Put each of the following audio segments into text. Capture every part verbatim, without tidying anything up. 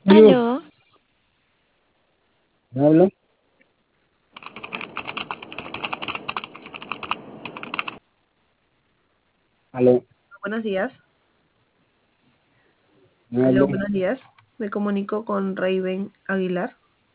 Digo, Aló, ¿me habla? Aló, buenos días. ¿me Aló, habla? buenos días. Me comunico con Raven Aguilar.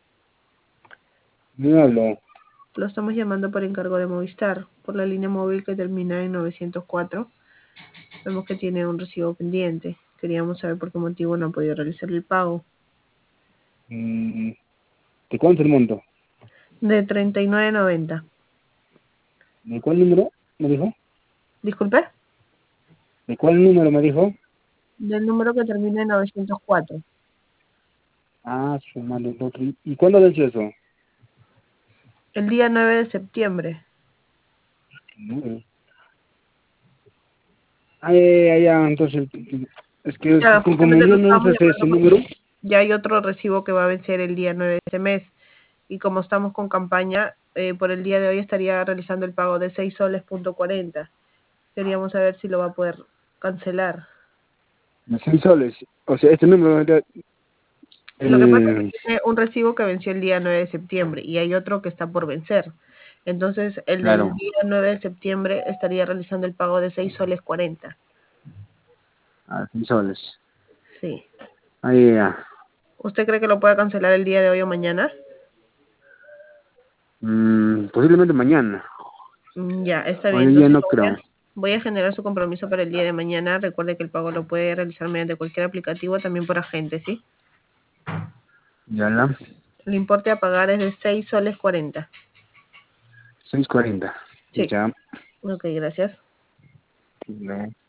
¿Me habla? Lo estamos llamando por encargo de Movistar, por la línea móvil que termina en novecientos cuatro. Vemos que tiene un recibo pendiente. Queríamos saber por qué motivo no ha podido realizar el pago. Mm, ¿De cuánto el monto? De treinta y nueve noventa. ¿De cuál número me dijo? Disculpe. ¿De cuál número me dijo? Del número que termina en novecientos cuatro. Ah, su madre, el otro. ¿Y cuándo venció eso? El día nueve de septiembre. No. Ah, ya, ya, ya, entonces, es que Ya, como como justamente yo nos no estamos sé ese, llamando ese porque número, ya hay otro recibo que va a vencer el día nueve de este mes. Y como estamos con campaña, eh, por el día de hoy estaría realizando el pago de seis soles punto cuarenta. Queríamos saber si lo va a poder cancelar. de seis soles. O sea, este número era Lo que pasa es que el... tiene un recibo que venció el día nueve de septiembre y hay otro que está por vencer. Entonces, el del Claro, día nueve de septiembre estaría realizando el pago de seis soles cuarenta. ah, seis soles. Sí. Ah, ya, ya. ¿Usted cree que lo pueda cancelar el día de hoy o mañana? Mm, posiblemente mañana. Mm, Ya, está bien. Hoy día Entonces no lo voy creo. a, voy a generar su compromiso para el día de mañana. Recuerde que el pago lo puede realizar mediante cualquier aplicativo, también por agente, ¿sí? Ya la. El importe a pagar es de seis soles cuarenta. seis cuarenta. Sí. Ya. Ok, gracias. No.